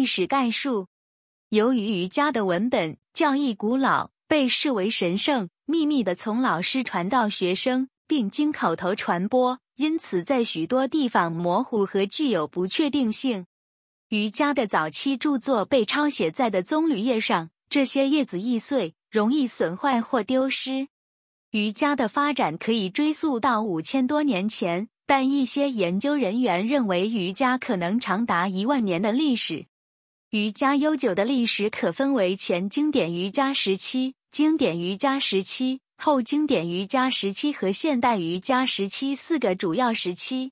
史概述。由于瑜伽的文本教义古老，被视为神圣，秘密地从老师传到学生，并经口头传播，因此在许多地方模糊和具有不确定性。瑜伽的早期著作被抄写在的棕榈叶上，这些叶子易碎，容易损坏或丢失。瑜伽的发展可以追溯到5000多年前，但一些研究人员认为瑜伽可能长达1万年的历史。瑜伽悠久的历史可分为前经典瑜伽时期、经典瑜伽时期、后经典瑜伽时期和现代瑜伽时期4个主要时期。